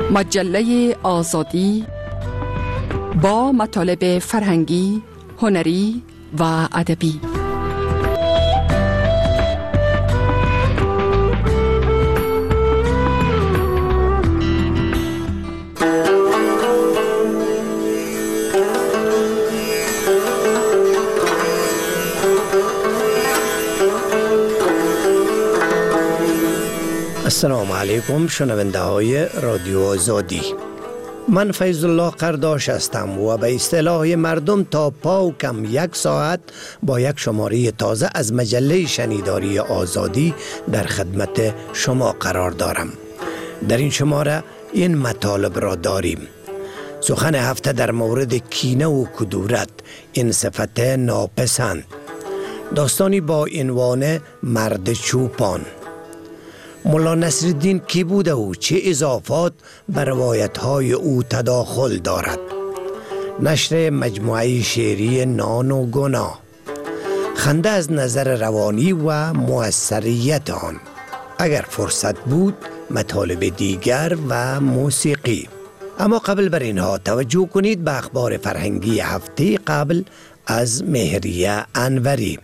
مجله آزادی با مطالب فرهنگی، هنری و ادبی. السلام علیکم شنونده های رادیو آزادی. من فیض الله قرداش هستم و به اصطلاح مردم تا پا و کم 1 ساعت با یک شماره تازه از مجله شنیداری آزادی در خدمت شما قرار دارم. در این شماره این مطالب را داریم: سخن هفته در مورد کینه و کدورت، این صفت ناپسند، داستانی با عنوان مرد چوپان، مولا نصرالدین کی بوده و چه اضافات به روایت‌های او تداخل دارد، نشر مجموعه شعری نان و گناه، خنده از نظر روانی و مؤثریت آن، اگر فرصت بود مطالب دیگر و موسیقی. اما قبل بر اینها توجه کنید به اخبار فرهنگی هفته قبل از مهریه انوری.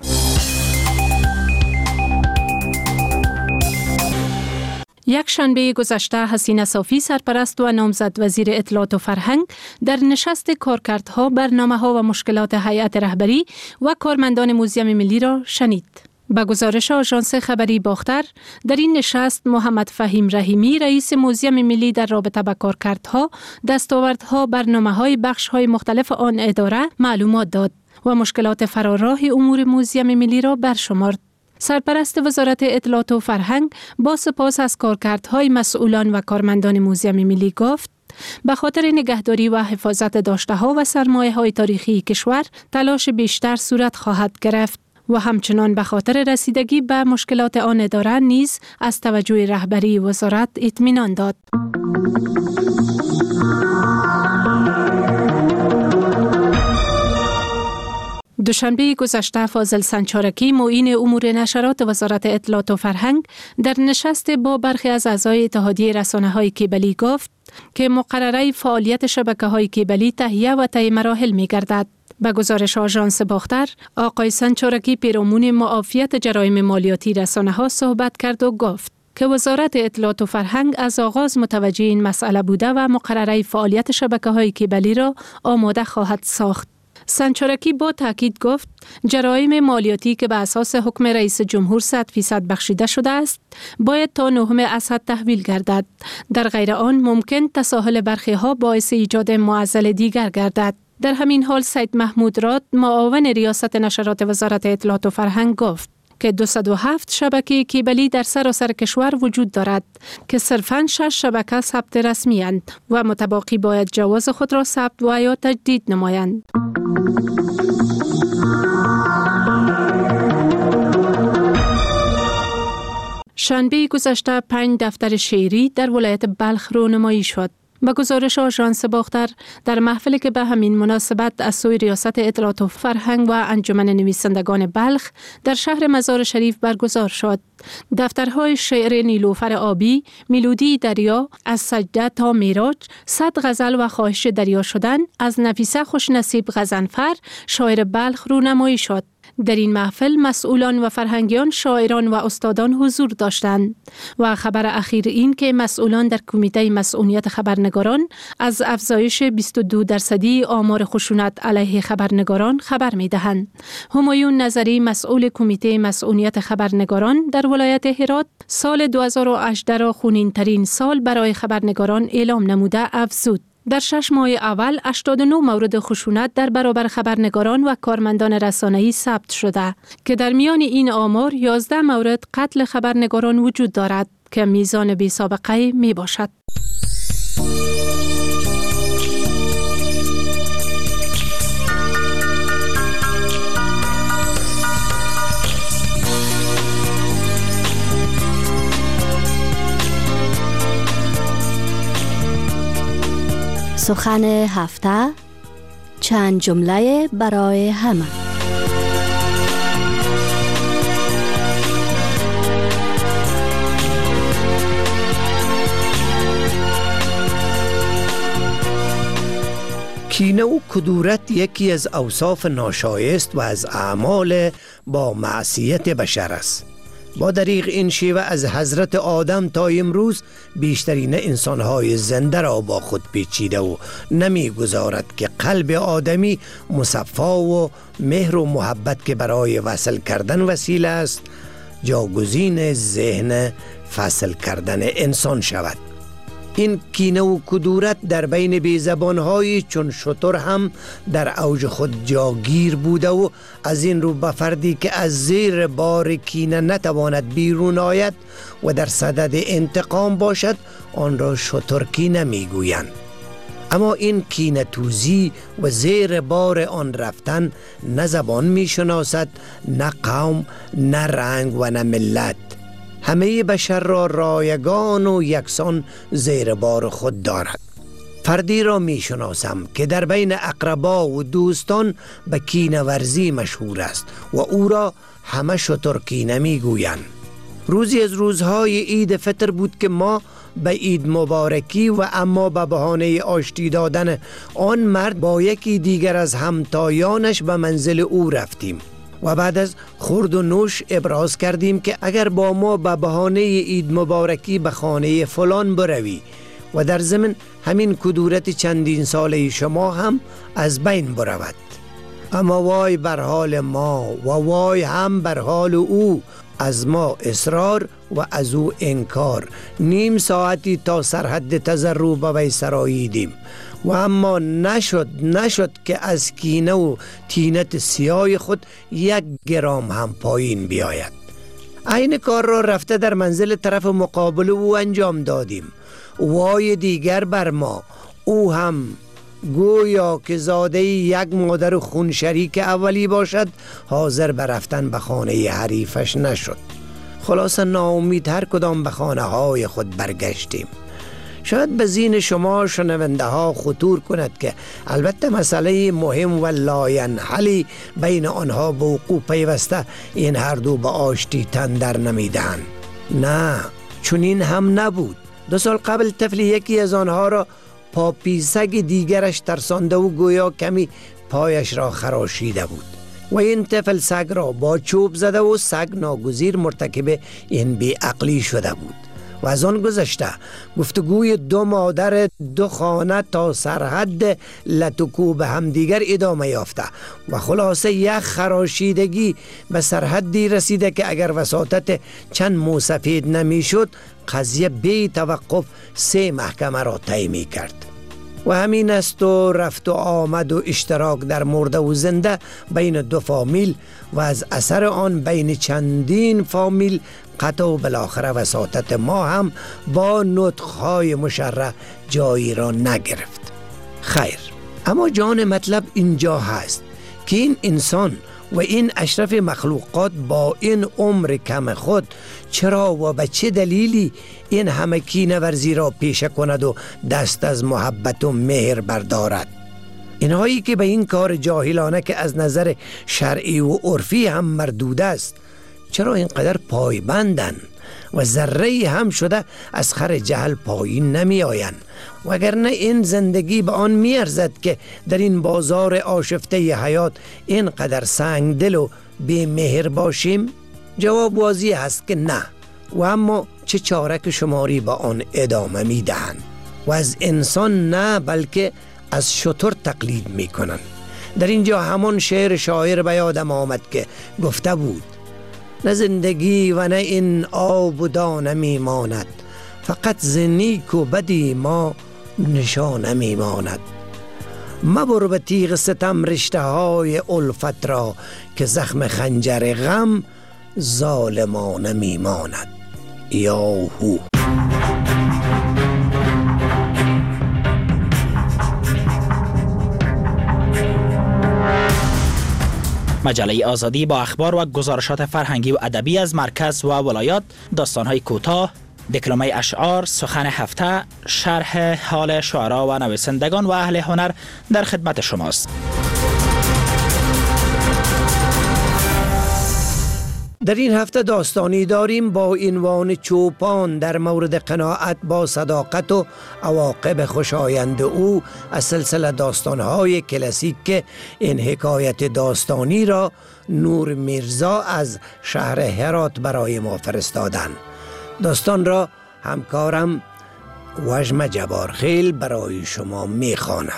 یک شنبه گذشته حسینه صافی سرپرست و نامزد وزیر اطلاعات و فرهنگ در نشست کارکردها، برنامه‌ها و مشکلات هیئت رهبری و کارمندان موزیم ملی را شنید. به گزارش آژانس خبری باختر، در این نشست محمد فهیم رحیمی رئیس موزیم ملی در رابطه با کارکردها، دستاوردها، برنامه‌های بخش‌های مختلف آن اداره معلومات داد و مشکلات فراراه امور موزیم ملی را برشمرد. سرپرست وزارت اطلاعات و فرهنگ با سپاس از کارکردهای مسئولان و کارمندان موزیم ملی گفت به خاطر نگهداری و حفاظت داشته‌ها و سرمایه‌های تاریخی کشور تلاش بیشتر صورت خواهد گرفت و همچنان به خاطر رسیدگی به مشکلات آن اداره نیز از توجه رهبری وزارت اطمینان داد. دوشنبه گذشته فاضل سنجارکی معین امور نشرات وزارت اطلاعات و فرهنگ در نشست با برخی از اعضای اتحادیه رسانه‌های کیبلی گفت که مقرره فعالیت شبکه‌های کیبلی تهیه و طی مراحل می‌گردد. به گزارش آژانس باختر، آقای سنجارکی پیرامون معافیت جرایم مالیاتی رسانه‌ها صحبت کرد و گفت که وزارت اطلاعات و فرهنگ از آغاز متوجه این مسئله بوده و مقرره فعالیت شبکه‌های کیبلی را آماده خواهد ساخت. سنجارکی با تاکید گفت جرایم مالیاتی که به اساس حکم رئیس جمهور 100% بخشیده شده است باید تا 9 اسد تحویل گردد، در غیر آن ممکن تساهل برخی ها باعث ایجاد معضل دیگر گردد. در همین حال سید محمود راد معاون ریاست نشرات وزارت اطلاعات و فرهنگ گفت که 207 شبکه کیبلی در سراسر کشور وجود دارد که صرفاً 6 شبکه ثبت رسمی اند و متباقی باید جواز خود را ثبت و یا تجدید نمایند. شنبه گذشته 5 دفتر شعری در ولایت بلخ رونمایی شد. به گزارش آژانس باختر، در محفلی که به همین مناسبت از سوی ریاست اطلاعات و فرهنگ و انجمن نویسندگان بلخ در شهر مزار شریف برگزار شد، دفترهای شعر نیلوفر آبی، ملودی دریا، از سجده تا میراج، 100 غزل و خواهش دریا شدن از نفیسه خوشنصیب غضنفر شاعر بلخ رونمایی شد. در این محفل مسئولان و فرهنگیان، شاعران و استادان حضور داشتند و خبر اخیر این که مسئولان در کمیته مسئولیت خبرنگاران از افزایش 22% آمار خشونت علیه خبرنگاران خبر می‌دهند. همایون نظری مسئول کمیته مسئولیت خبرنگاران در ولایت هرات سال 2018 را خونین‌ترین سال برای خبرنگاران اعلام نموده افزود. در 6 ماه اول 89 مورد خشونت در برابر خبرنگاران و کارمندان رسانه‌ای ثبت شده که در میان این آمار 11 مورد قتل خبرنگاران وجود دارد که میزان بی سابقه می باشد. سخن هفته، چند جمله برای همه. کینه و کدورت یکی از اوصاف ناشایست و از اعمال با معصیت بشر است. با طریق این شیوه از حضرت آدم تا امروز بیشترین انسانهای زنده را با خود پیچیده و نمیگذارد که قلب آدمی مصفا و مهر و محبت که برای وصل کردن وسیله است جاگزین ذهن فصل کردن انسان شود. این کینه و کدورت در بین بیزبان‌های چون شتر هم در اوج خود جاگیر بوده و از این رو به فردی که از زیر بار کینه نتواند بیرون آید و در صدد انتقام باشد آن را شترکی میگویند. اما این کینه توزی و زیر بار آن رفتن نه زبان میشناسد، نه قوم، نه رنگ و نه ملت. همه بشر را رایگان و یکسان زیر بار خود دارد. فردی را می شناسم که در بین اقربا و دوستان به کینه ورزی مشهور است و او را همه شترکینه می گویند. روزی از روزهای عید فطر بود که ما به عید مبارکی و اما به بهانه آشتی دادن آن مرد با یکی دیگر از همتایانش به منزل او رفتیم و بعد از خورد و نوش ابراز کردیم که اگر با ما به بهانه عید مبارکی به خانه فلان بروی و در ضمن همین کدورت چندین ساله شما هم از بین برود. اما وای بر حال ما و وای هم بر حال او، از ما اصرار و از او انکار. نیم ساعتی تا سرحد تضرع به وی سراییدیم و اما نشد که از کینه و طینت سیاه خود 1 گرم هم پایین بیاید. این کار را رفته در منزل طرف مقابل او انجام دادیم. وای دیگر بر ما، او هم گویا که زاده یک مادر خون شریک اولی باشد حاضر به رفتن به خانه حریفش نشد. خلاصه ناامید هر کدام به خانه های خود برگشتیم. شاید به ذهن شما شنونده ها خطور کند که البته مسئله مهم و لاینحلی بین آنها به وقوع پیوسته این هر دو به آشتی تن در نمیدهند. نه، چون این هم نبود. 2 سال قبل طفل یکی از آنها را پاپیسگ دیگرش ترسانده و گویا کمی پایش را خراشیده بود و این طفل سگ را با چوب زده و سگ ناگزیر مرتکب این بیعقلی شده بود. و از آن گذشته گفتگوی 2 مادر 2 خانه تا سرحد لتوکو به هم دیگر ادامه یافته و خلاصه یک خراشیدگی به سرحدی رسیده که اگر وساطت چند موسفید نمی شد قضیه بی توقف 3 محکمه را طی می کرد. و همین است و رفت و آمد و اشتراک در مرده و زنده بین 2 فامیل و از اثر آن بین چندین فامیل قطع و بالاخره وساطت ما هم با نطقهای مشرح جایی را نگرفت. خیر، اما جان مطلب اینجا هست که این انسان و این اشرف مخلوقات با این عمر کم خود چرا و به چه دلیلی این همه کینه ورزی را پیشه کند و دست از محبت و مهر بردارد؟ اینهایی که به این کار جاهلانه که از نظر شرعی و عرفی هم مردود است چرا اینقدر پایبندن و ذره هم شده از خر جهل پایین نمی آیند؟ وگرنه این زندگی به آن می ارزد که در این بازار آشفته حیات اینقدر سنگ دل و بی مهر باشیم؟ جواب واضح است که نه. و اما چه چاره که شماری با آن ادامه می دهند و از انسان نه بلکه از شتر تقلید می کنند. در اینجا همان شعر شاعر به یادم آمد که گفته بود: نه زندگی و نه این آب و دانه می ماند، فقط ز نیک و بدی ما نشانه می ماند. مبر به تیغ ستم رشته های الفت را، که زخم خنجر غم ظالمانه می ماند. یاهو. مجله آزادی با اخبار و گزارشات فرهنگی و ادبی از مرکز و ولایات، داستان‌های کوتاه، دکلمه اشعار، سخن هفته، شرح حال شعرا و نویسندگان و اهل هنر در خدمت شماست. در این هفته داستانی داریم با عنوان چوپان در مورد قناعت با صداقت و عواقب خوشایند او از سلسله داستانهای کلاسیک که این حکایت داستانی را نور میرزا از شهر هرات برای ما فرستادند. داستان را همکارم وجم جبارخیل برای شما میخواند.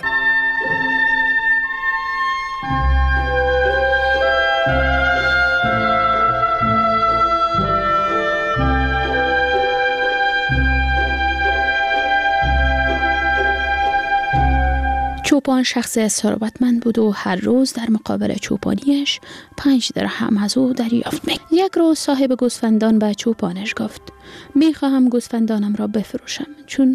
چوپان شخص ثروتمند بود و هر روز در مقابل چوپانیش 5 درهم از او دریافت می‌کرد. یک روز صاحب گوسفندان به چوپانش گفت: میخواهم گوسفندانم را بفروشم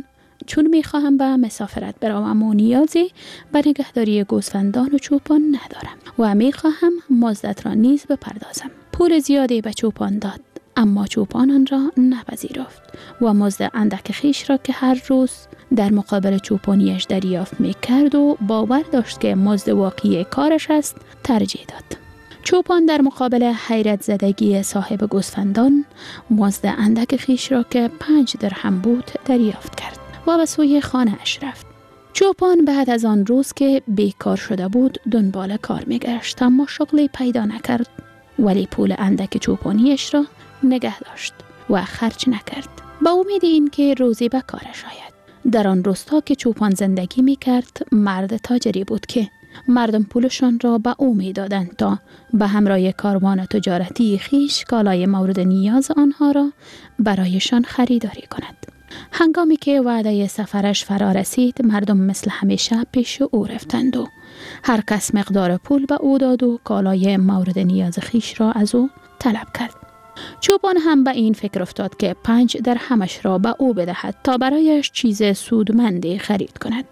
چون میخواهم به مسافرت بروم و نیازی به نگهداری گوسفندان و چوپان ندارم و میخواهم مزدت را نیز بپردازم. پول زیادی به چوپان داد، اما چوپان آن را نپذیرفت و مزد اندک خیش را که هر روز در مقابل چوپانیش دریافت می‌کرد و باور داشت که مزد واقعی کارش است ترجیح داد. چوپان در مقابل حیرت زدگی صاحب گوسفندان مزد اندک خیش را که 5 درهم بود دریافت کرد و به سوی خانه اش رفت. چوپان بعد از آن روز که بیکار شده بود دنبال کار می‌گشت، اما شغلی پیدا نکرد، ولی پول اندک چوپانیش را نگه داشت و خرج نکرد با امید این که روزی به کارش آید. در آن روستا که چوپان زندگی می کرد مرد تاجری بود که مردم پولشان را به او می دادند تا به همراه کاروان تجارتی خیش کالای مورد نیاز آنها را برایشان خریداری کند. هنگامی که وعده سفرش فرا رسید مردم مثل همیشه پیش او رفتند و هر کس مقدار پول به او داد و کالای مورد نیاز خیش را از او طلب کرد. چوپان هم به این فکر افتاد که 5 درهمش را به او بدهد تا برایش چیز سودمندی خرید کند.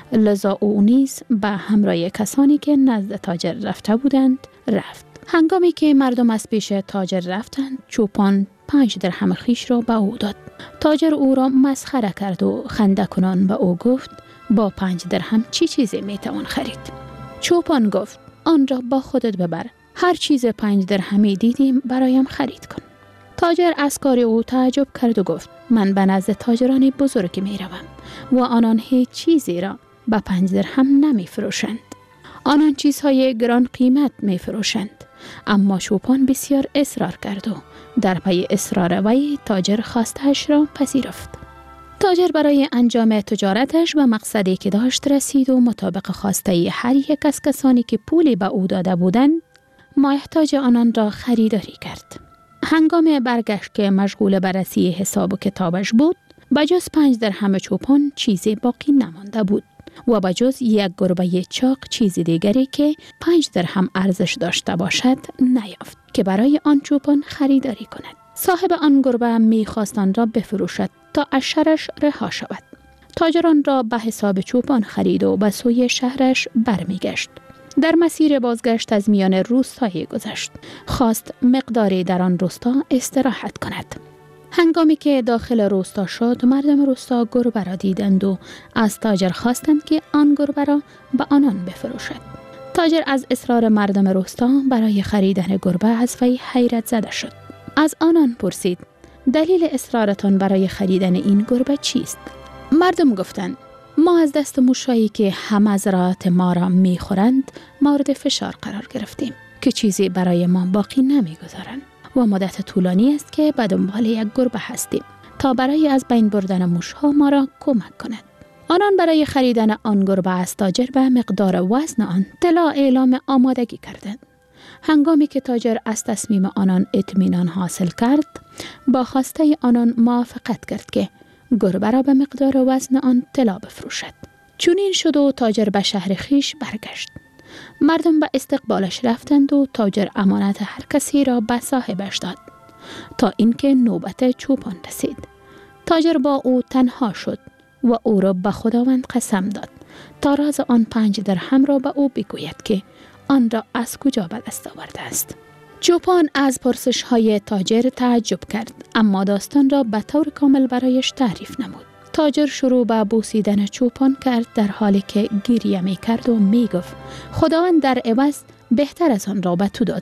لذا او نیز به همراه کسانی که نزد تاجر رفته بودند رفت. هنگامی که مردم از پیش تاجر رفتند چوپان 5 درهم خیش را به او داد. تاجر او را مسخره کرد و خنده کنان به او گفت: با 5 درهم چی چیزی میتوان خرید؟ چوپان گفت: آن را با خودت ببر، هر چیز 5 درهمی دیدیم برایم خرید کن. تاجر از کار او تعجب کرد و گفت: من به نزد تاجران بزرگ می روم و آنان هیچ چیزی را به 5 درهم نمی فروشند. آنان چیزهای گران قیمت می فروشند. اما چوپان بسیار اصرار کرد و در پی اصرار وی تاجر خواسته‌اش را پذیرفت. تاجر برای انجام تجارتش و مقصدی که داشت رسید و مطابق خواسته هر یک از کسانی که پولی به او داده بودند محتاج آنان را خریداری کرد. هنگام برگشت که مشغول بررسی حساب و کتابش بود بجز 5 درهم چوپان چیزی باقی نمانده بود و بجز یک گربه چاق چیزی دیگری که 5 درهم ارزش داشته باشد نیافت که برای آن چوپان خریداری کند. صاحب آن گربه می‌خواست آن را بفروشد تا از شرش رها شود. تاجران را به حساب چوپان خرید و به سوی شهرش برمیگشت. در مسیر بازگشت از میان روستایی گذشت. خواست مقداری در آن روستا استراحت کند. هنگامی که داخل روستا شد مردم روستا گربه را دیدند و از تاجر خواستند که آن گربه را به آنان بفروشد. تاجر از اصرار مردم روستا برای خریدن گربه از وی حیرت زده شد. از آنان پرسید: دلیل اصرارتان برای خریدن این گربه چیست؟ مردم گفتند: ما از دست موشایی که هم از رات ما را میخورند مورد فشار قرار گرفتیم که چیزی برای ما باقی نمیگذارند و مدت طولانی است که به دنبال یک گربه هستیم تا برای از بین بردن موشها ما را کمک کند. آنان برای خریدن آن گربه از تاجر به مقدار وزن آن طلا اعلام آمادگی کردند. هنگامی که تاجر از تصمیم آنان اطمینان حاصل کرد با خواسته آنان موافقت کرد که گربه را به مقدار وزن آن طلا بفروشد. چنین شد و تاجر به شهر خیش برگشت. مردم به استقبالش رفتند و تاجر امانت هر کسی را به صاحبش داد تا اینکه نوبت چوپان رسید. تاجر با او تنها شد و او را به خداوند قسم داد تا راز آن 5 درهم را به او بگوید که آن را از کجا به دست آورده است. چوپان از پرسش های تاجر تعجب کرد، اما داستان را به طور کامل برایش تعریف نمود. تاجر شروع به بوسیدن چوپان کرد در حالی که گریه می کرد و می گفت: خداوند در عوض بهتر از آن را به تو داد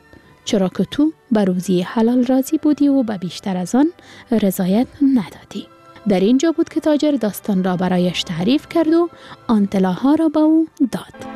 چرا که تو به روزی حلال راضی بودی و به بیشتر از آن رضایت ندادی. در اینجا بود که تاجر داستان را برایش تعریف کرد و آن طلاها را به او داد.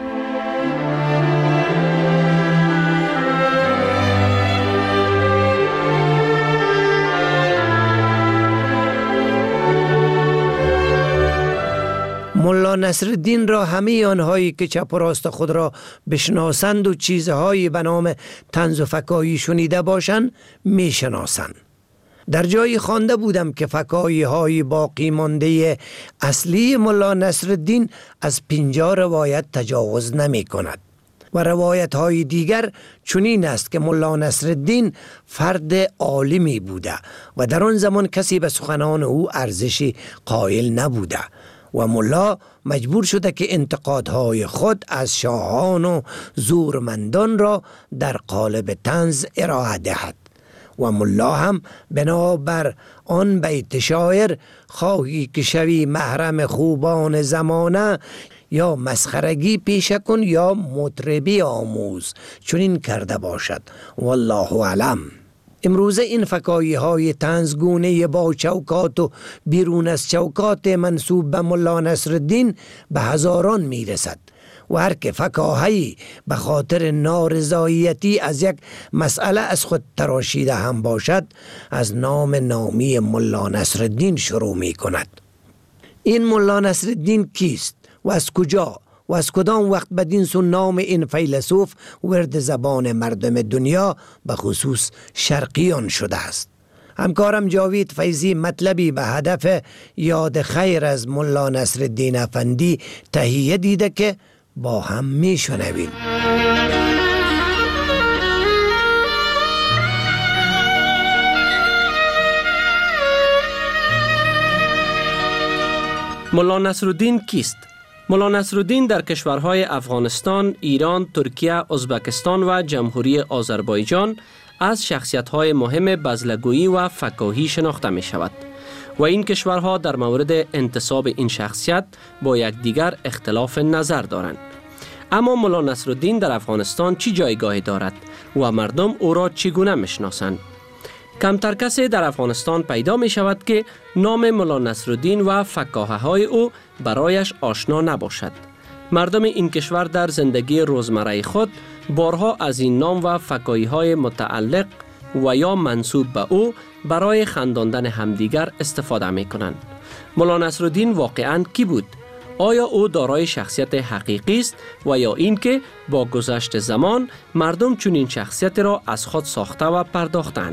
ملا نصرالدین را همه آنهایی که چپ و راست خود را بشناسند و چیزهایی به نام طنز و فکاهی شنیده باشند میشناسند. در جایی خوانده بودم که فکاهی های باقی مانده اصلی ملا نصرالدین از 50 روایت تجاوز نمی کند و روایت های دیگر چنین است که ملا نصرالدین فرد عالمی بوده و در آن زمان کسی به سخنان او ارزشی قائل نبوده و ملا مجبور شده که انتقادهای خود از شاهان و زورمندان را در قالب طنز ارائه دهد و ملا هم بنابر آن بیت شاعر خواهی که شوی محرم خوبان زمانه یا مسخرگی پیشه کن یا مطربی آموز چنین کرده باشد. والله اعلم. امروزه این فکاهی های طنزگونه با چوکات و بیرون از چوکات منسوب به ملا نصرالدین به هزاران می رسد و هر که فکاهی به خاطر نارضایتی از یک مسئله از خود تراشیده هم باشد از نام نامی ملا نصرالدین شروع می کند. این ملا نصرالدین کیست و از کجا و از کدام وقت بدین سو نام این فیلسوف ورد زبان مردم دنیا به خصوص شرقیان شده است؟ همکارم جاوید فیضی مطلبی به هدف یاد خیر از ملا نصرالدین افندی تهیه دیده که با هم می شنویم. ملا نصرالدین کیست؟ ملا نصرالدین در کشورهای افغانستان، ایران، ترکیه، ازبکستان و جمهوری آذربایجان از شخصیت‌های مهم بزلگویی و فکاهی شناخته می شود و این کشورها در مورد انتساب این شخصیت با یکدیگر اختلاف نظر دارند. اما ملا نصرالدین در افغانستان چی جایگاهی دارد و مردم او را چگونه میشناسند؟ کمتر کسی در افغانستان پیدا می شود که نام ملا نصرالدین و فکاهه های او برایش آشنا نباشد. مردم این کشور در زندگی روزمره خود بارها از این نام و فکاهی های متعلق و یا منسوب به او برای خنداندن همدیگر استفاده می کنند. ملا نصرالدین واقعاً کی بود؟ آیا او دارای شخصیت حقیقی است و یا اینکه با گذشت زمان مردم چنین شخصیت را از خود ساخته و پرداختند؟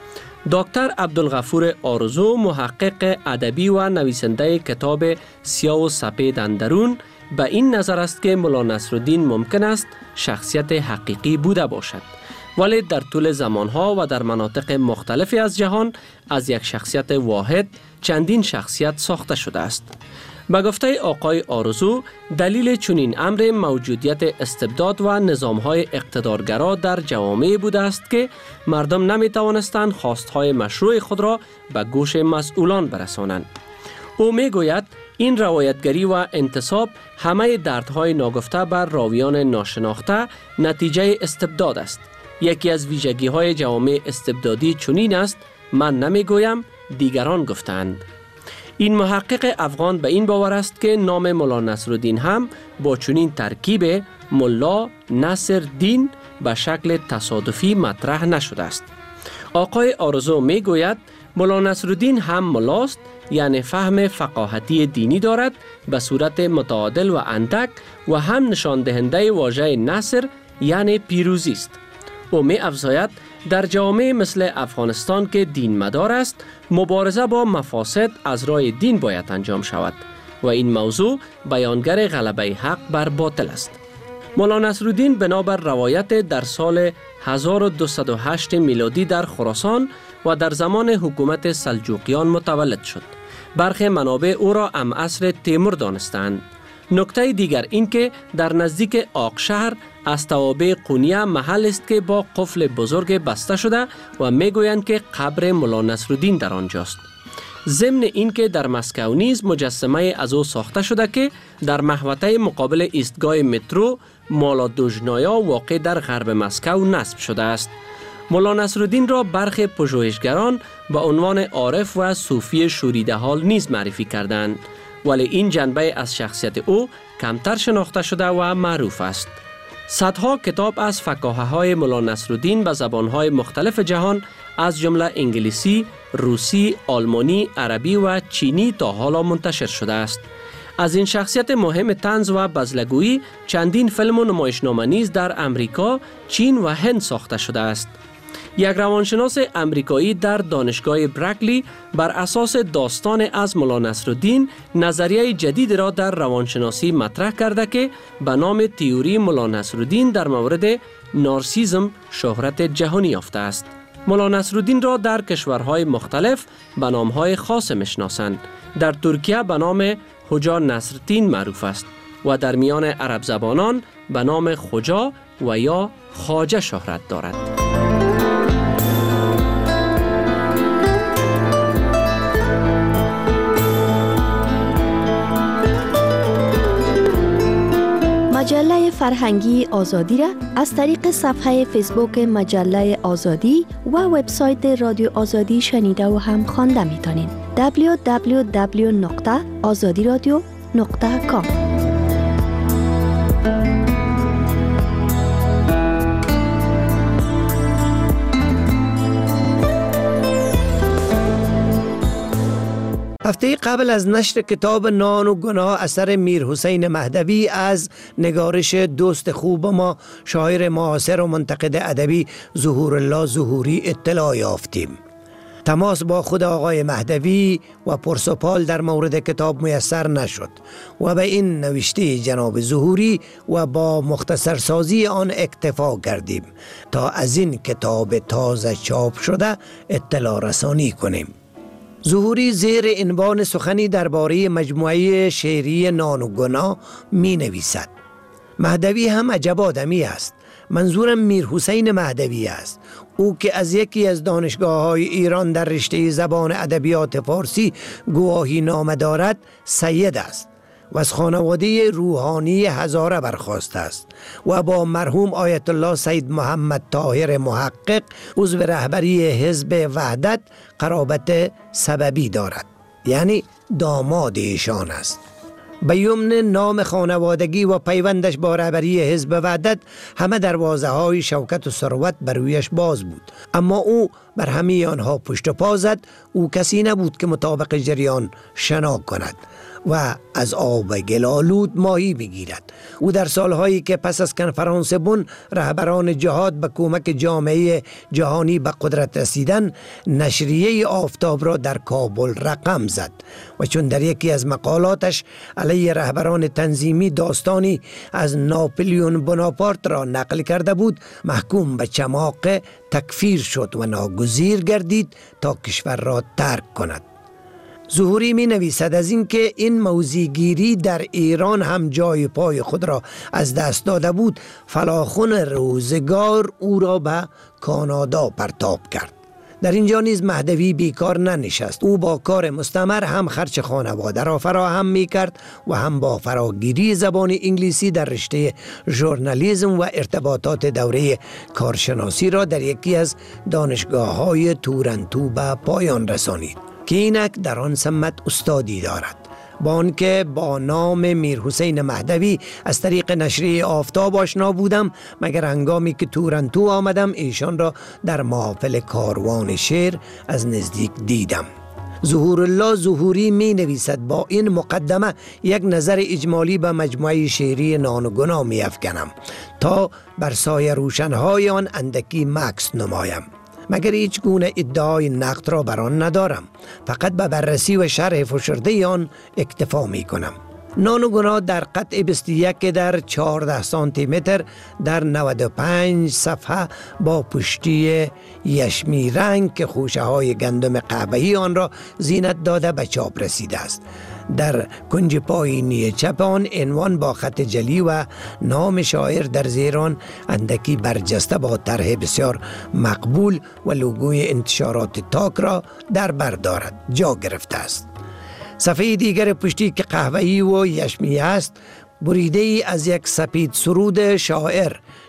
دکتر عبدالغفور آرزو، محقق ادبی و نویسنده کتاب سیاه و سپید اندرون، به این نظر است که ملا نصرالدین ممکن است شخصیت حقیقی بوده باشد، ولی در طول زمانها و در مناطق مختلفی از جهان از یک شخصیت واحد چندین شخصیت ساخته شده است. به گفته آقای آرزو، دلیل چنین امر موجودیت استبداد و نظام‌های اقتدارگرا در جوامع بوده است که مردم نمی توانستند خواستهای مشروع خود را به گوش مسئولان برسانند. او می گوید این روایتگری و انتصاب همه دردهای ناگفته بر راویان ناشناخته نتیجه استبداد است. یکی از ویژگی‌های جوامع استبدادی چنین است: من نمی گویم، دیگران گفتند. این محقق افغان به این باور است که نام ملا نصرالدین هم با چنین ترکیب ملا نصر دین به شکل تصادفی مطرح نشده است. آقای آرزو می گوید ملا نصرالدین هم ملاست، یعنی فهم فقاهتی دینی دارد به صورت متعادل و اندک و هم نشان دهنده واژه نصر یعنی پیروزی است. او می افزاید در جامعه مثل افغانستان که دین مدار است، مبارزه با مفاسد از راه دین باید انجام شود و این موضوع بیانگر غلبه حق بر باطل است. ملا نصرالدین بنابر روایت در سال 1208 میلادی در خراسان و در زمان حکومت سلجوقیان متولد شد. برخی منابع او را امعصر تیمور دانستند. نکته دیگر این که در نزدیک آقشهر از توابع قونیه محل است که با قفل بزرگ بسته شده و میگویند که قبر ملا نصرالدین در آنجاست. ضمن این که در مسکو نیز مجسمه از او ساخته شده که در محوطه مقابل ایستگاه مترو مالادوژنایا واقع در غرب مسکو نصب شده است. مولا نصرالدین را برخی پژوهشگران به عنوان عارف و صوفی شوریده حال نیز معرفی کردند، ولی این جنبه از شخصیت او کمتر شناخته شده و معروف است. صدها کتاب از فکاهه های مولا نصرالدین به زبانهای مختلف جهان از جمله انگلیسی، روسی، آلمانی، عربی و چینی تا حالا منتشر شده است. از این شخصیت مهم طنز و بزلگویی چندین فیلم و نمایشنامه نیز در امریکا، چین و هند ساخته شده است. یک روانشناس امریکایی در دانشگاه برکلی بر اساس داستان از مولا نصرالدین نظریه جدید را در روانشناسی مطرح کرده که به نام تئوری مولا نصرالدین در مورد نارسیسم شهرت جهانی یافته است. مولا نصرالدین را در کشورهای مختلف به نامهای خاص میشناسند. در ترکیه به نام حجا نصرالدین معروف است و در میان عرب زبانان به نام خجا و یا خواجه شهرت دارد. مجله فرهنگی آزادی را از طریق صفحه فیسبوک مجله آزادی و وبسایت رادیو آزادی شنیده و هم خوانده می‌تونین. www.azadiradio.com هفته قبل از نشر کتاب نان و گناه اثر میرحسین مهدوی از نگارش دوست خوب ما شاعر معاصر و منتقد ادبی ظهورالله ظهوری اطلاع یافتیم. تماس با خود آقای مهدوی و پرسپال در مورد کتاب میسر نشد و به این نوشته جناب ظهوری و با مختصر سازی آن اکتفا کردیم تا از این کتاب تازه چاپ شده اطلاع رسانی کنیم. ظهوری زیر عنوان سخنی درباره مجموعه شعری نان و گناه می نویسد. مهدوی هم عجب آدمی است. منظورم میرحسین مهدوی است. او که از یکی از دانشگاه‌های ایران در رشته زبان ادبیات فارسی گواهی نامه دارد، سید است و از خانواده روحانی هزاره برخاسته است و با مرحوم آیت الله سید محمد طاهر محقق عضو رهبری حزب وحدت قرابت سببی دارد، یعنی داماد ایشان است. به یمن نام خانوادگی و پیوندش با رهبری حزب وحدت همه دروازه های شوکت و ثروت بر رویش باز بود، اما او بر همه آنها پشت پا زد. او کسی نبود که مطابق جریان شنا کند و از آب گلالود ماهی بگیرد. او در سالهایی که پس از کنفرانس بن رهبران جهاد به کمک جامعه جهانی به قدرت رسیدن، نشریه آفتاب را در کابل رقم زد و چون در یکی از مقالاتش علیه رهبران تنظیمی داستانی از ناپلیون بناپارت را نقل کرده بود، محکوم به چماق تکفیر شد و ناگزیر گردید تا کشور را ترک کند. ظهوری می نویسد از اینکه این موضع‌گیری در ایران هم جای پای خود را از دست داده بود، فلاخن روزگار او را به کانادا پرتاب کرد. در اینجا نیز مهدوی بیکار ننشست. او با کار مستمر هم خرج خانواده را فراهم می کرد و هم با فراگیری زبان انگلیسی در رشته ژورنالیسم و ارتباطات دوره کارشناسی را در یکی از دانشگاه‌های تورنتو به پایان رسانید که اینک در آن سمت استادی دارد. با آنکه با نام میرحسین مهدوی از طریق نشریه آفتاب آشنا بودم، مگر هنگامی که تورنتو آمدم ایشان را در محافل کاروان شعر از نزدیک دیدم. ظهورالله ظهوری می نویسد با این مقدمه یک نظر اجمالی به مجموعه شعری نان و گناه می افکنم تا بر سایه روشنهای آن اندکی مکث نمایم. مگر هیچ گونه ادعای نقد را بر آن ندارم، فقط به بررسی و شرح فشرده آن اکتفا می کنم. نان و گناه در قطع 21 در 14 سانتی متر در 95 صفحه با پشتی یشمی رنگ که خوشه های گندم قهوه‌ای آن را زینت داده به چاپ رسیده است. در کنج پایینی چپ آن عنوان با خط جلی و نام شاعر در زیر آن اندکی برجسته با طرح بسیار مقبول و لوگوی انتشارات تاک را در بر دارد جا گرفته است. صفحه دیگر پشتی که قهوه‌ای و یشمی است، بریده ای از یک سپید سرود شاعر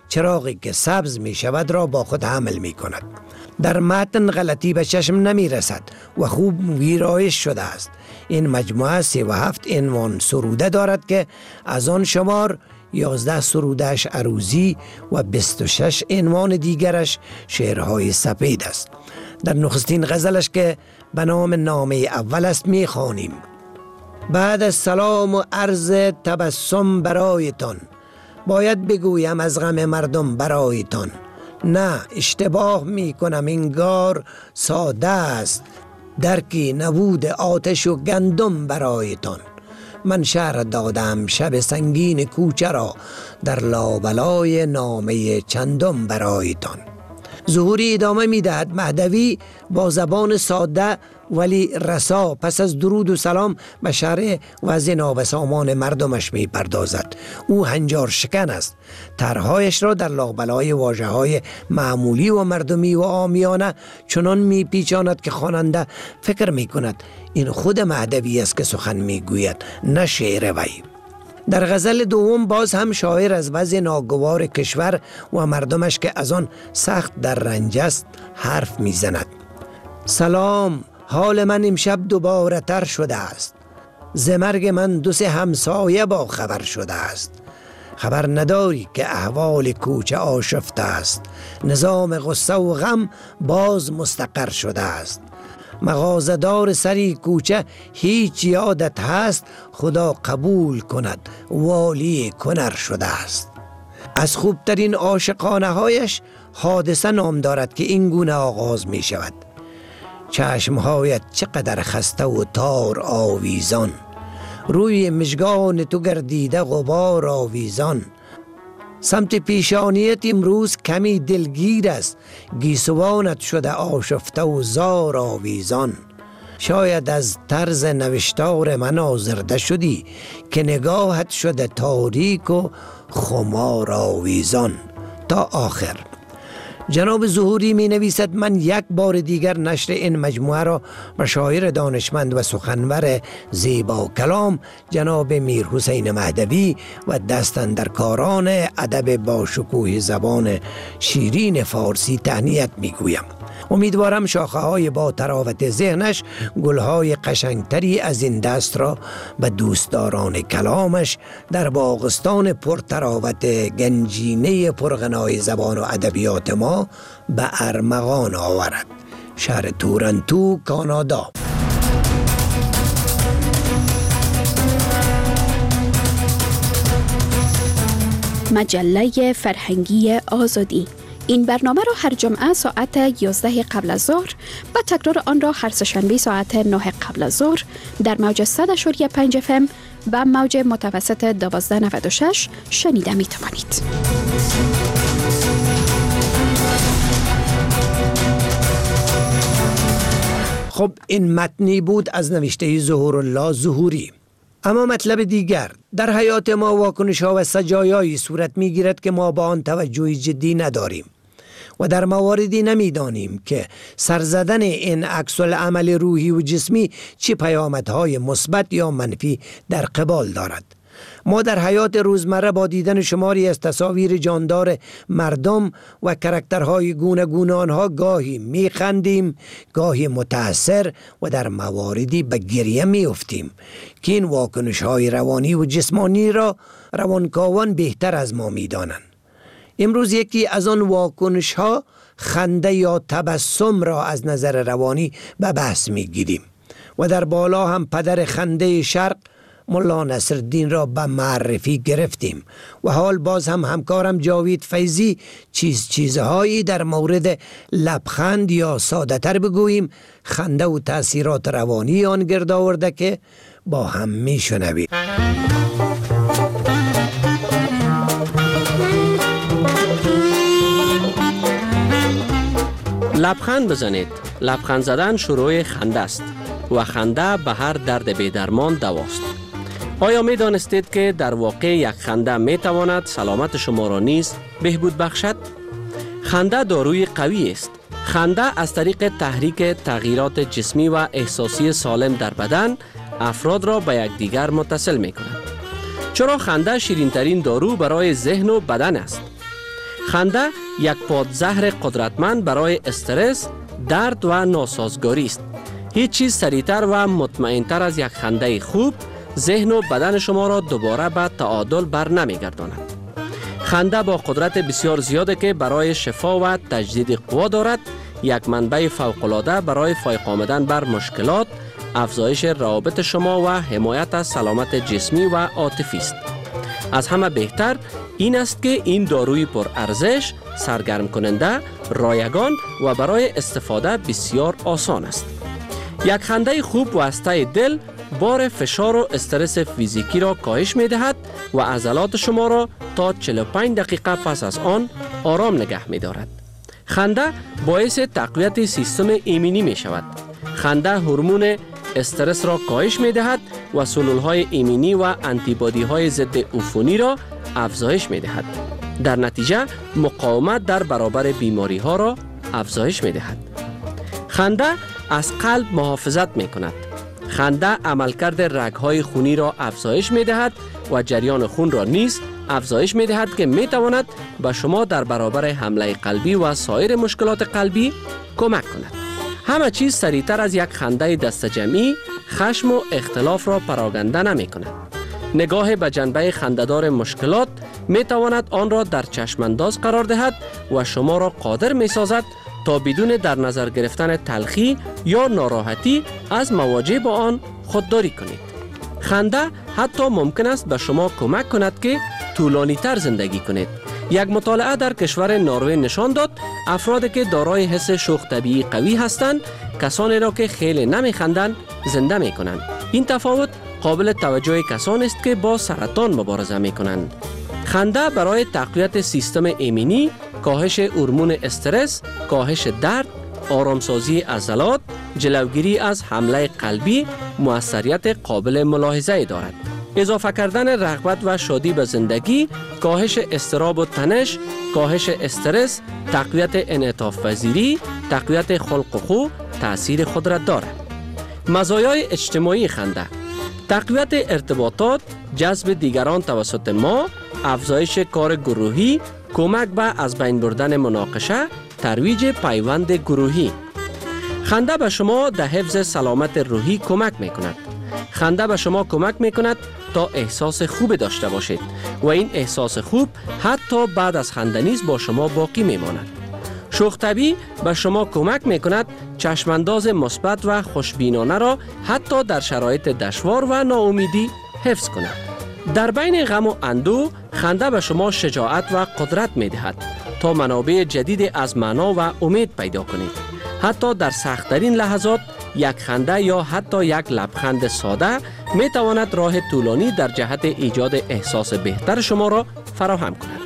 چراغی که سبز می شود را با خود حمل می کند. در متن غلطی به چشم نمی رسد و خوب ویرایش شده است. این مجموعه 37 عنوان سروده دارد که از آن شمار 11 سرودهش عروضی و 26 عنوان دیگرش شعرهای سپید است. در نخستین غزلش که به نام نامه اول است می خوانیم: بعد از سلام و عرض تبسم برایتان، باید بگویم از غم مردم برایتان. نه اشتباه می کنم انگار ساده است، درکی نبود آتش و گندم برایتان. من شرح دادم شب سنگین کوچه را، در لابلای نامه چندم برایتان. ظهوری ادامه می دهد: مهدوی با زبان ساده ولی رسا پس از درود و سلام به شرح وضع نابسامان مردمش می پردازد. او هنجار شکن است. طرحهایش را در لابلای واژه‌های معمولی و مردمی و عامیانه چنان می پیچاند که خواننده فکر می کند این خود مهدوی است که سخن می گوید، نه شعر وی. در غزل دوم باز هم شاعر از وضع ناگوار کشور و مردمش که از آن سخت در رنج است حرف می زند. سلام، حال من امشب دوباره تر شده است، ز مرگ من 2-3 همسایه با خبر شده است. خبر نداری که احوال کوچه آشفته است، نظام غصه و غم باز مستقر شده است. مغازه‌دار سری کوچه هیچ یادت هست، خدا قبول کند والی کنر شده است. از خوبترین عاشقانه هایش حادثه نام دارد که این گونه آغاز می شود: چشمهایت چقدر خسته و تار آویزان، روی مژگان تو گردیده غبار آویزان. سمت پیشانیت امروز کمی دلگیر است، گیسوانت شده آشفته و زار آویزان. شاید از طرز نوشتار من آزرده شدی، که نگاهت شده تاریک و خمار آویزان. تا آخر. جناب ظهوری می نویسد: من یک بار دیگر نشر این مجموعه را به شاعر دانشمند و سخنور زیبا کلام جناب میرحسین مهدوی و دست اندرکاران ادب با شکوه زبان شیرین فارسی تهنیت می گویم. امیدوارم شاخه های با تراوت ذهنش گلهای قشنگتری از این دست را به دوستداران کلامش در باغستان پرتراوت گنجینه پرغنای زبان و ادبیات ما به ارمغان آورد. شهر تورنتو، کانادا. مجله فرهنگی آزادی. این برنامه را هر جمعه ساعت 11 قبل از ظهر و تکرار آن را هر سه‌شنبه ساعت 9 قبل از ظهر در موج 100.5 FM و موج متوسط 1296 شنیده می توانید. خب این متنی بود از نوشته ظهورالله ظهوری. اما مطلب دیگر، در حیات ما واکنش ها و سجایایی صورت می گیرد که ما با آن توجهی جدی نداریم و در مواردی نمیدانیم که سرزدن این عکس العمل روحی و جسمی چه پیامدهای مثبت یا منفی در قبال دارد. ما در حیات روزمره با دیدن شماری از تصاویر جاندار مردم و کرکترهای گونه گونه آنها گاهی میخندیم، گاهی متأثر و در مواردی به گریه میافتیم که این واکنش‌های روانی و جسمانی را روانکاوان بهتر از ما میدانند. امروز یکی از آن واکنش‌ها خنده یا تبسم را از نظر روانی به بحث میگیریم و در بالا هم پدر خنده شرق ملا نصرالدین را به معرفی گرفتیم و حال باز هم همکارم جاوید فیضی چیزهایی در مورد لبخند یا ساده تر بگوییم خنده و تأثیرات روانی آن گرد آورده که با هم میشنویم. لبخند بزنید. لبخند زدن شروع خنده است و خنده به هر درد بی‌درمان دواست. آیا می دانستید که در واقع یک خنده می تواند سلامت شما را نیز بهبود بخشد؟ خنده داروی قوی است. خنده از طریق تحریک تغییرات جسمی و احساسی سالم در بدن افراد را به یکدیگر متصل می کند. چرا خنده شیرین ترین دارو برای ذهن و بدن است. خنده یک پادزهر قدرتمند برای استرس، درد و ناسازگاری است. هیچ چیز سریعتر و مطمئنتر از یک خنده خوب ذهن و بدن شما را دوباره به تعادل بر نمیگرداند. خنده با قدرت بسیار زیاده که برای شفا و تجدید قوا دارد. یک منبع فوق‌العاده برای فایق آمدن بر مشکلات، افزایش روابط شما و حمایت از سلامت جسمی و عاطفی است. از همه بهتر این است که این داروی پر ارزش، سرگرم کننده، رایگان و برای استفاده بسیار آسان است. یک خنده خوب واسطه دل بار فشار و استرس فیزیکی را کاهش می دهد و عضلات شما را تا 45 دقیقه پس از آن آرام نگه می دارد. خنده باعث تقویت سیستم ایمنی می شود. خنده هورمون استرس را کاهش می دهد و سلولهای ایمنی و آنتیبادی های ضد عفونی را افزایش می دهد. در نتیجه مقاومت در برابر بیماری ها را افزایش می دهد. خنده از قلب محافظت می کند. خنده عملکرد رگ‌های خونی را افزایش می دهد و جریان خون را نیز افزایش می دهد که می تواند به شما در برابر حمله قلبی و سایر مشکلات قلبی کمک کند. همه چیز سریعتر از یک خنده دست جمعی خشم و اختلاف را پراکنده نمی کند. نگاه به جنبه خنده‌دار مشکلات می تواند آن را در چشمانداز قرار دهد و شما را قادر می سازد تا بدون در نظر گرفتن تلخی یا ناراحتی از مواجه با آن خودداری کنید. خنده حتی ممکن است به شما کمک کند که طولانی تر زندگی کنید. یک مطالعه در کشور نروژ نشان داد افرادی که دارای حس شوخ طبیعی قوی هستند کسانی را که خیلی نمیخندند زنده میکنند. این تفاوت قابل توجه کسانی است که با سرطان مبارزه میکنند. خنده برای تقویت سیستم ایمنی، کاهش هورمون استرس، کاهش درد، آرامسازی عضلات، جلوگیری از حمله قلبی موثریت قابل ملاحظه دارد. اضافه کردن رغبت و شادی به زندگی، کاهش اضطراب و تنش، کاهش استرس، تقویت انعطاف پذیری، تقویت خلق و خو تأثیر خود را دارد. مزایای اجتماعی خنده: تقویت ارتباطات، جذب دیگران توسط ما، افزایش کار گروهی، کمک به از بین بردن مناقشه، ترویج پیوند گروهی. خنده به شما در حفظ سلامت روحی کمک می کند. خنده به شما کمک می کند تا احساس خوب داشته باشید و این احساس خوب حتی بعد از خنده نیز با شما باقی می ماند. شوخ طبعی به شما کمک می کند چشمانداز مثبت و خوشبینانه را حتی در شرایط دشوار و ناامیدی حفظ کند. در بین غم و اندوه خنده به شما شجاعت و قدرت می دهد تا منابع جدید از معنا و امید پیدا کنید. حتی در سخت‌ترین لحظات یک خنده یا حتی یک لبخند ساده می تواند راه طولانی در جهت ایجاد احساس بهتر شما را فراهم کند.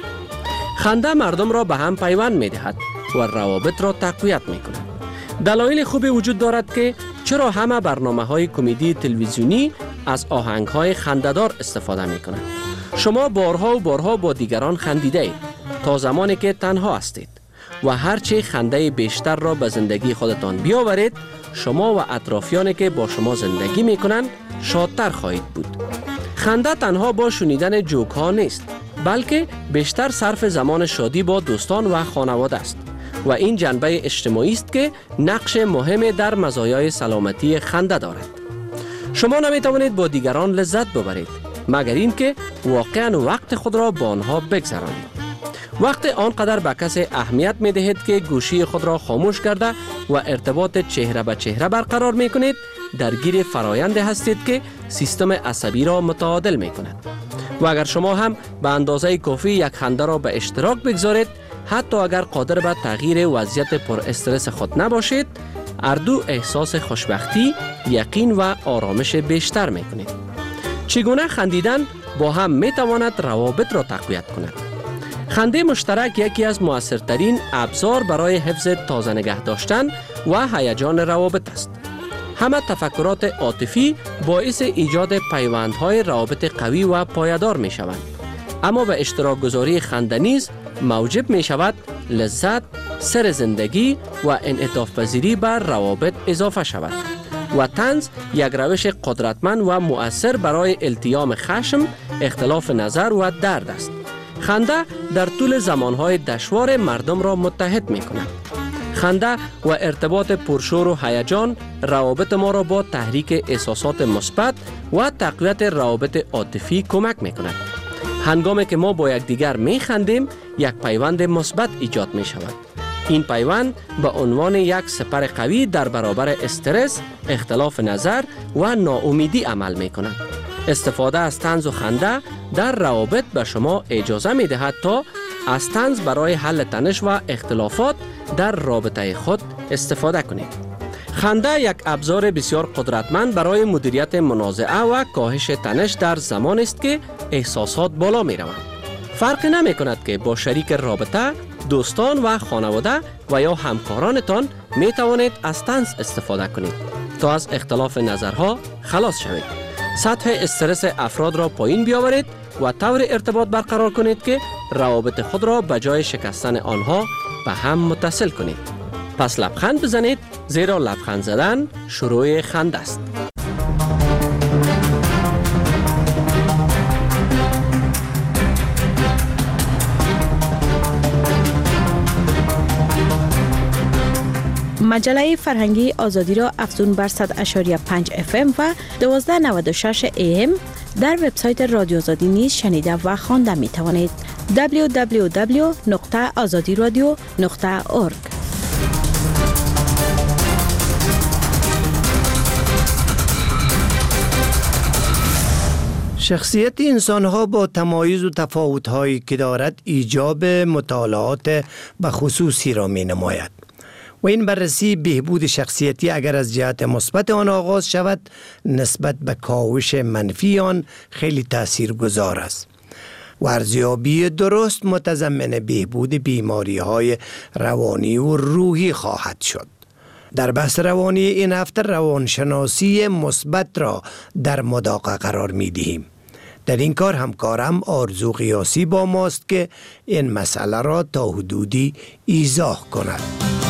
خنده مردم را به هم پیوند می دهد و روابط را تقویت می کند. دلایل خوبی وجود دارد که چرا همه برنامه‌های کمدی تلویزیونی از آهنگ‌های خنده‌دار استفاده می کنند. شما بارها و بارها با دیگران خندیده اید تا زمانی که تنها هستید و هرچه خنده بیشتر را به زندگی خودتان بیاورید، شما و اطرافیانی که با شما زندگی می کنند شادتر خواهید بود. خنده تنها با شنیدن جوک ها نیست، بلکه بیشتر صرف زمان شادی با دوستان و خانواده است و این جنبه اجتماعی است که نقش مهمی در مزایای سلامتی خنده دارد. شما نمی توانید با دیگران لذت ببرید مگر اینکه واقعا وقت خود را با آنها بگذرانید. وقت آنقدر به کسی اهمیت می دهید که گوشی خود را خاموش کرده و ارتباط چهره به چهره برقرار می کنید، درگیر فرایند هستید که سیستم عصبی را متعادل می کند. و اگر شما هم به اندازه کافی یک خنده را به اشتراک بگذارید، حتی اگر قادر به تغییر وضعیت پر استرس خود نباشید، اردو احساس خوشبختی، یقین و آرامش بیشتر می کنید. چگونه خندیدن با هم می تواند روابط را تقویت کند؟ خنده مشترک یکی از مؤثرترین ابزار برای حفظ تازه نگه داشتن و هیجان روابط است. همه تفکرات عاطفی باعث ایجاد پیوندهای روابط قوی و پایدار می شوند. اما به اشتراک گذاری خنده نیز موجب می شود لذت، سر زندگی و انعطاف پذیری بر روابط اضافه شود و طنز یک روش قدرتمند و مؤثر برای التیام خشم، اختلاف نظر و درد است. خنده در طول زمانهای دشوار مردم را متحد می کند. خنده و ارتباط پرشور و هیجان روابط ما را با تحریک احساسات مثبت و تقویت روابط عاطفی کمک می کند. هنگامی که ما با یکدیگر می خندیم، یک پیوند مثبت ایجاد می شود. این پیوند به عنوان یک سپر قوی در برابر استرس، اختلاف نظر و ناامیدی عمل می کند. استفاده از طنز و خنده در روابط به شما اجازه می دهد تا از طنز برای حل تنش و اختلافات در رابطه خود استفاده کنید. خنده یک ابزار بسیار قدرتمند برای مدیریت منازعه و کاهش تنش در زمان است که احساسات بالا می روند. فرق نمی کند که با شریک رابطه، دوستان و خانواده و یا همکارانتان می توانید از طنز استفاده کنید تا از اختلاف نظرها خلاص شوید. سطح استرس افراد را پایین بیاورید و طور ارتباط برقرار کنید که روابط خود را به جای شکستن آنها به هم متصل کنید. پس لبخند بزنید، زیرا لبخند زدن شروع خنده است. مجله فرهنگی آزادی را افزون بر 100.5 FM و 1296 AM در وبسایت رادیو آزادی نیز شنیده و خوانده می توانید. www.azadiradio.org. شخصیت انسان‌ها با تمایز و تفاوت‌هایی که دارد ایجاب مطالعات بخصوصی را می‌نماید و این بررسی بهبود شخصیتی اگر از جهت مثبت آن آغاز شود نسبت به کاوش منفی آن خیلی تاثیرگذار است و ارزیابی درست متضمن بهبود بیماری‌های روانی و روحی خواهد شد. در بحث روانی این هفته روانشناسی مثبت را در مداقه قرار می‌دهیم. در این کار همکارم آرزو قیاسی با ماست که این مسئله را تا حدودی ایضاح کند.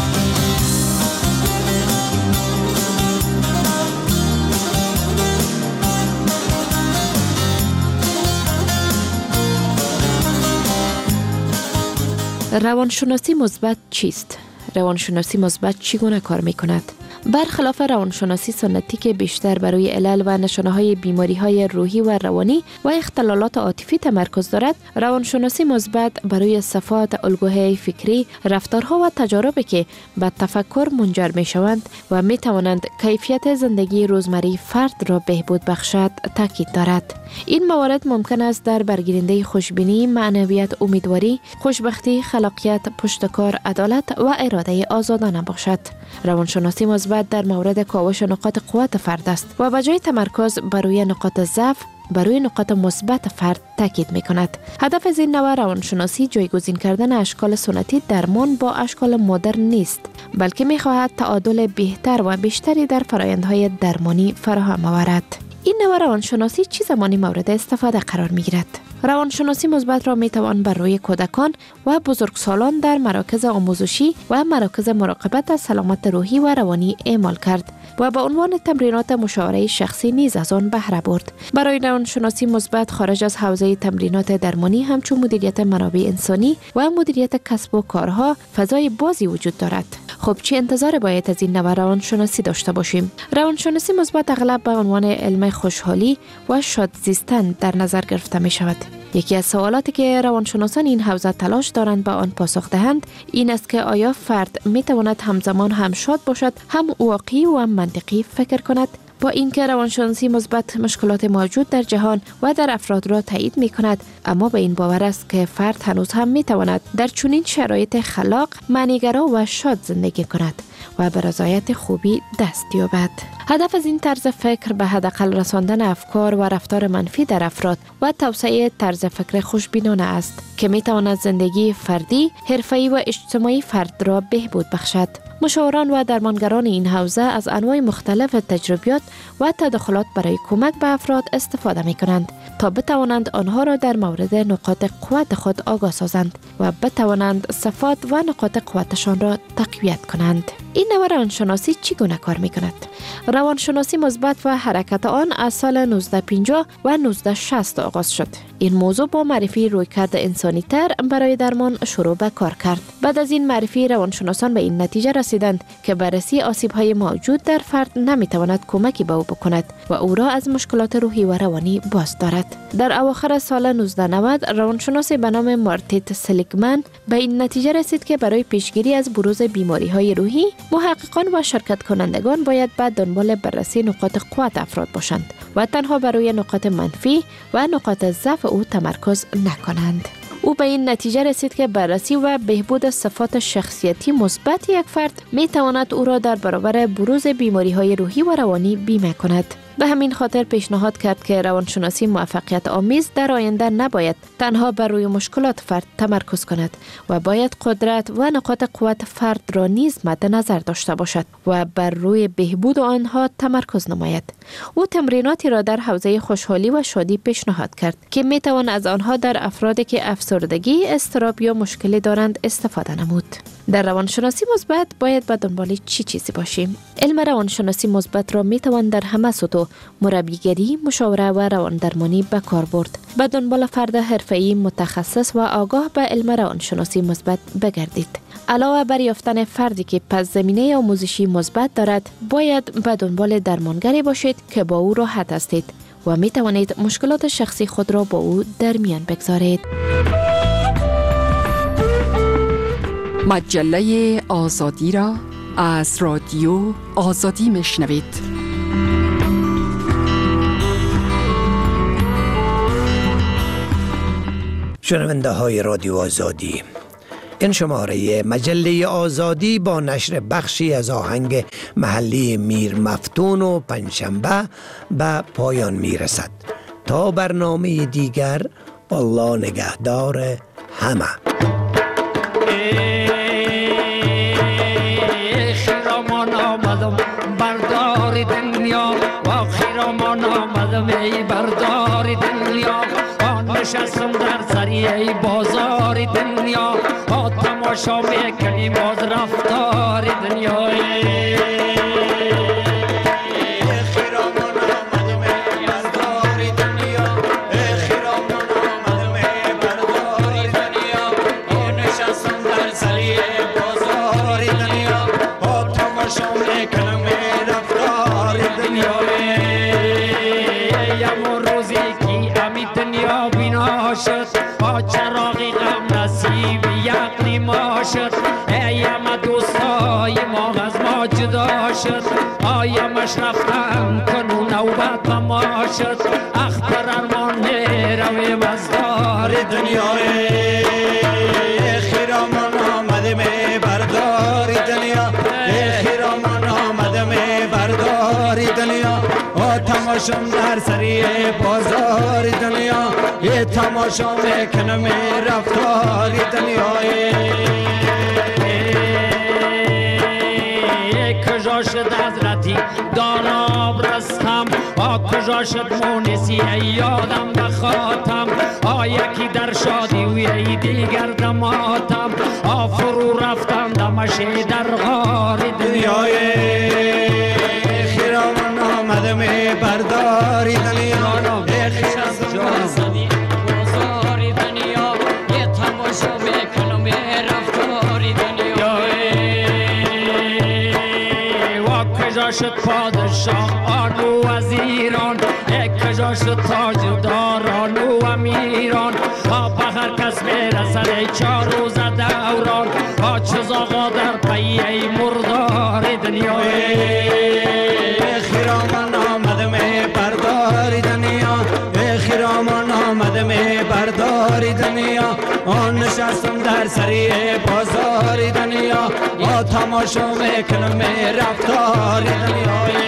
روانشناسی مثبت چیست؟ روانشناسی مثبت چگونه کار می کند؟ برخلاف روانشناسی سنتی که بیشتر برای علل و نشانه‌های بیماری‌های روحی و روانی و اختلالات عاطفی تمرکز دارد، روانشناسی مثبت برای صفات الگوهای فکری، رفتارها و تجاربی که به تفکر منجر می‌شوند و می‌توانند کیفیت زندگی روزمره فرد را بهبود بخشد تاکید دارد. این موارد ممکن است در برگیرنده خوشبینی، معنویت، امیدواری، خوشبختی، خلاقیت، پشتکار، عدالت و اراده آزادانه باشد. روانشناسی مثبت در مورد کاوش نقاط قوت فرد است و به جای تمرکز بر روی نقاط ضعف برای نقاط مثبت فرد تاکید می‌کند. هدف از این نوع روانشناسی جایگزین کردن اشکال سنتی درمان با اشکال مدرن نیست، بلکه می‌خواهد تعادل بهتر و بیشتری در فرآیندهای درمانی فراهم آورد. این نوع روانشناسی چه زمانی مورد استفاده قرار می‌گیرد؟ روانشناسی مثبت را می‌توان بر روی کودکان و بزرگسالان در مراکز آموزشی و مراکز مراقبت از سلامت روحی و روانی اعمال کرد و به عنوان تمرینات مشاوره شخصی نیز از آن بهره برد. برای روانشناسی مثبت خارج از حوزه تمرینات درمانی همچون مدیریت منابع انسانی و مدیریت کسب و کارها فضای بازی وجود دارد. خب چه انتظار باید از این نوع روانشناسی داشته باشیم؟ روانشناسی مثبت اغلب به عنوان علم خوشحالی و شاد زیستن در نظر گرفته می شود. یکی از سوالاتی که روانشناسان این حوزه تلاش دارند به آن پاسخ دهند این است که آیا فرد می تواند همزمان هم شاد باشد، هم واقعی و هم منطقی فکر کند؟ با اینکه روانشناسی مثبت مشکلات موجود در جهان و در افراد را تایید می کند، اما به این باور است که فرد هنوز هم می تواند در چنین شرایط خلاق، معنیگرا و شاد زندگی کند و به رضایت خوبی دست یابد. هدف از این طرز فکر به حداقل رساندن افکار و رفتار منفی در افراد و توسعه طرز فکر خوشبینانه است که می تواند زندگی فردی، حرفه‌ای و اجتماعی فرد را بهبود بخشد. مشاوران و درمانگران این حوزه از انواع مختلف تجربیات و تداخلات برای کمک به افراد استفاده می کنند تا بتوانند آنها را در مورد نقاط قوت خود آگاه سازند و بتوانند صفات و نقاط قوتشان را تقویت کنند. این نوع روانشناسی چگونه کار می کند؟ روانشناسی مثبت و حرکت آن از سال 1950 و 1960 آغاز شد. این موضوع با معرفی رویکرد انسانی تر برای درمان شروع به کار کرد. بعد از این معرفی روانشناسان به این نتیجه رسیدند که بررسی آسیب‌های موجود در فرد نمی‌تواند کمکی به او بکند و او را از مشکلات روحی و روانی باز دارد. در اواخر سال 1990 روانشناس به نام مارتیت سلیگمن به این نتیجه رسید که برای پیشگیری از بروز بیماری‌های روحی محققان و شرکت کنندگان باید به دنبال بررسی نقاط قوت افراد باشند و تنها بر روی نقاط منفی و نقاط ضعف او تمرکز نکنند. او به این نتیجه رسید که بررسی و بهبود صفات شخصیتی مثبت یک فرد می تواند او را در برابر بروز بیماری‌های روحی و روانی بیمه کند. به همین خاطر پیشنهاد کرد که روانشناسی موفقیت آمیز در آینده نباید تنها بر روی مشکلات فرد تمرکز کند و باید قدرت و نقاط قوت فرد را نیز مد نظر داشته باشد و بر روی بهبود آنها تمرکز نماید. او تمریناتی را در حوزه خوشحالی و شادی پیشنهاد کرد که می توان از آنها در افرادی که افسردگی، اضطراب یا مشکلی دارند استفاده نمود. در روانشناسی مثبت باید به دنبال چی چیزی باشیم؟ علم روانشناسی مثبت را می توان در همه سطوح مربیگری، مشاوره و روان درمانی به کار برد. به دنبال فرد حرفه‌ای متخصص و آگاه به علم روانشناسی مثبت بگردید. علاوه بر یافتن فردی که پس زمینه آموزشی مثبت دارد، باید به دنبال درمانگری باشید که با او راحت هستید و می توانید مشکلات شخصی خود را با او در میان بگذارید. مجله آزادی را از رادیو آزادی میشنوید. شنونده های رادیو آزادی، این شماره مجله آزادی با نشر بخشی از آهنگ محلی میر مفتون و پنجشنبه به پایان می رسد. تا برنامه دیگر، الله نگهدار همه. خیرامان آمدم بردار دنیا و خیرامان آمدم ای بردار دنیا نشستم در سریع بازار دنیا تماشا میکنیم باز رفتار دنیا چراغی غم نصیب یقلی ما شد ایم دوستای ما از ما جدا شد آیمش رفتن کنو نوبت به ما شد اخبر ارمان رویم از دار دنیای خیرامان آمده می بردار دنیا خیرامان آمده می بردار دنیا تماشام در سری بازار دنیا یه تماشا میکنم رفتار دنیا کجا شد حضرتی دانا برستم کجا شد مونسی یادم بخاتم یکی در شادی و یکی دیگر دماتم فرو رفتم دمشه در غار دنیای خیرامان آمده می برداری دنیا خیرامان آمده بازاری دنیا یه تماشا میکنم رفتاری دنیا و کجا شد پادشاه آنو وزیران کجا شد تاجداران و امیران به هر کس میرسد 4 روز دوران چیز آقا در پیه مردار دنیا خیرامان آمده می برداری دنیا خیرامان آمده می برداری دنیا نشستم در سری بازار دنیا تماشا میکنم رفتار دنیا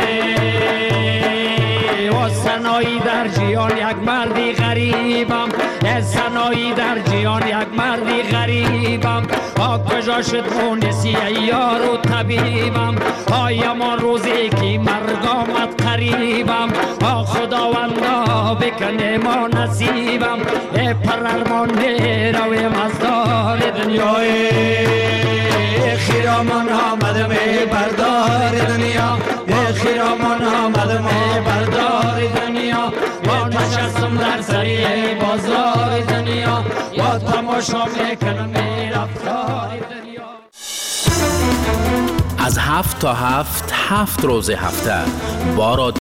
سنایی در جیان یک مردی غریبم سنایی در جیان یک مردی غریبم کجا شد مونسی یار و طبیبم یمان روزی که مرگ آمد قریبم خداوندا بکنه ما نصیبم پر ارمان رویم از دار دنیای خیرامان آمده می بردار دنیا خیرامان آمده می بردار دنیا نشستم در سری تماشا میکنم میرفت دریا. از 7 تا 7 روز هفته با